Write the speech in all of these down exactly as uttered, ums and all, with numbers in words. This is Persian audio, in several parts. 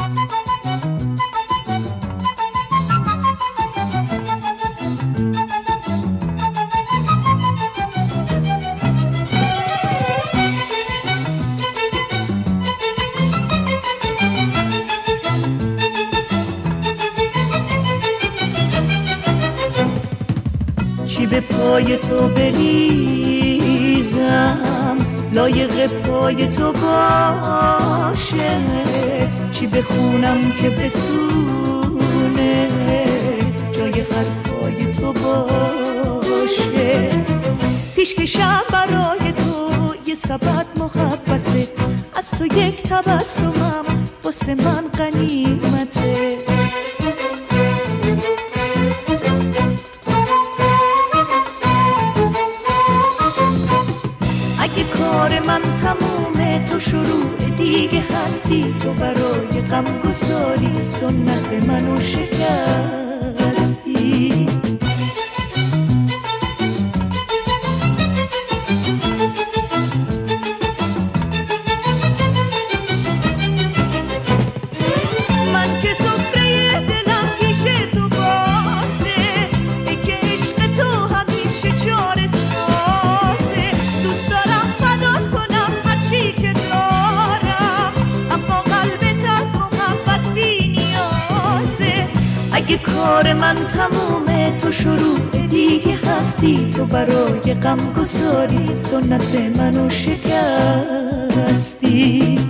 چی به پای تو بریزم لایق پای تو باشه، چی بخونم که بتونه جای حرفای تو باشه. پیشکشم برای تو یه سبد محبته، از تو یک تبسمم واسه من غنیمته. اگه کار من تمومه تو شروع دیگه هستی، تو برای غم گساری سنت منو شکستی. من که سفره دلم پیش تو بازه، ای که عشق تو همیشه چاره سازه. دوست دارم فدات کنم هرچی که دارم، اما قلبت از محبت بی نیازه. اگه کار من تمومه تو شروع دیگه هستی، تو برای غم گساری سنت منو شکستی.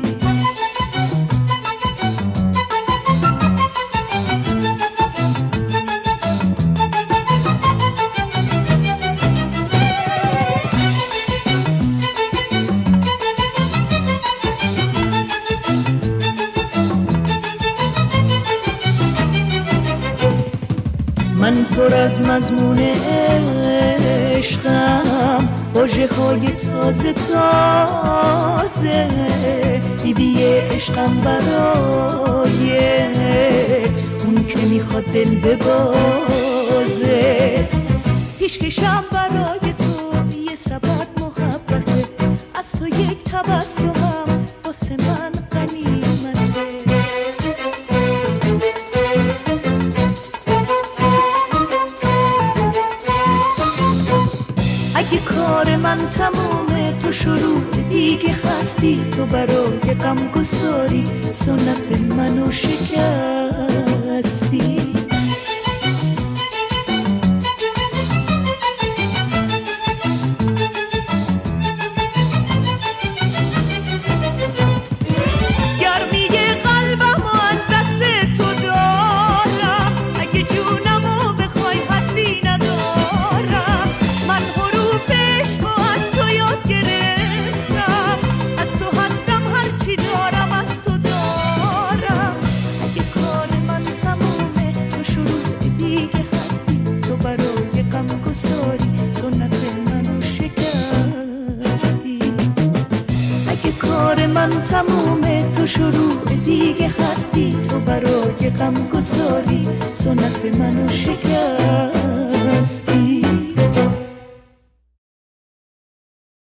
من پر از مضمون عشقم، واژه های تازه تازه، بیبی عشقم برای اون که میخواد دل ببازه. پیشکشم برای تو یه سبد محبته، از تو یک تبسمم واسه من غنیمته. اگه کار من تمومه تو شروع دیگه هستی، تو برای غم گساری سنت منو شکستی. من تمومه تو شروع دیگه هستی، تو برای غم گساری سنت منو شکستی.